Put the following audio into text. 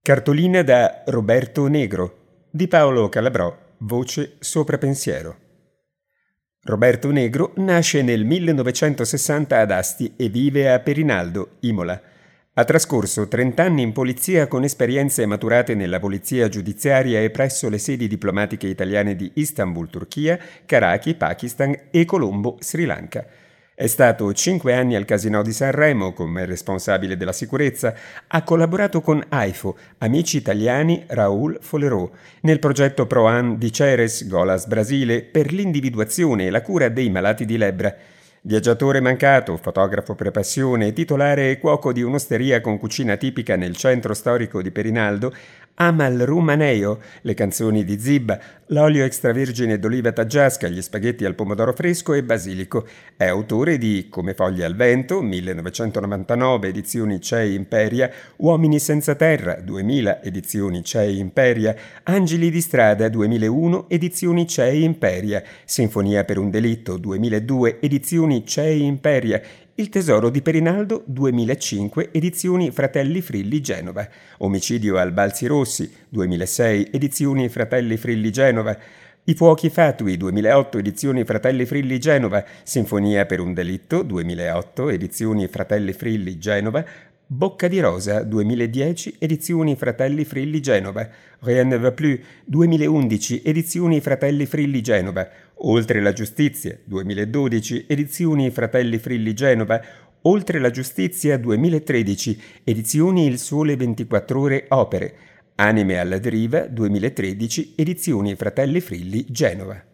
Cartolina da Roberto Negro di Paolo Calabrò, voce sopra pensiero. Roberto Negro nasce nel 1960 ad Asti e vive a Perinaldo, Imola. Ha trascorso 30 anni in polizia con esperienze maturate nella polizia giudiziaria e presso le sedi diplomatiche italiane di Istanbul, Turchia, Karachi, Pakistan e Colombo, Sri Lanka. È stato 5 anni al Casinò di Sanremo come responsabile della sicurezza. Ha collaborato con AIFO, Amici Italiani Raoul Folerot, nel progetto ProAn di Ceres, Golas, Brasile, per l'individuazione e la cura dei malati di lebbra. Viaggiatore mancato, fotografo per passione, titolare e cuoco di un'osteria con cucina tipica nel centro storico di Perinaldo, ama il rumaneo, le canzoni di Zibba, l'olio extravergine d'oliva taggiasca, gli spaghetti al pomodoro fresco e basilico. È autore di Come foglie al vento, 1999, edizioni CEI Imperia, Uomini senza terra, 2000, edizioni CEI Imperia, Angeli di strada, 2001, edizioni CEI Imperia, Sinfonia per un delitto, 2002, edizioni CEI Imperia, Il tesoro di Perinaldo, 2005, edizioni Fratelli Frilli Genova, Omicidio al Balzi Rossi, 2006, edizioni Fratelli Frilli Genova, I fuochi fatui, 2008, edizioni Fratelli Frilli Genova, Sinfonia per un delitto, 2008, edizioni Fratelli Frilli Genova, Bocca di rosa, 2010, edizioni Fratelli Frilli Genova, Rien ne va plus, 2011, edizioni Fratelli Frilli Genova, Oltre la giustizia, 2012, edizioni Fratelli Frilli Genova, Oltre la giustizia, 2013, edizioni Il Sole 24 Ore Opere, Anime alla deriva, 2013, edizioni Fratelli Frilli Genova.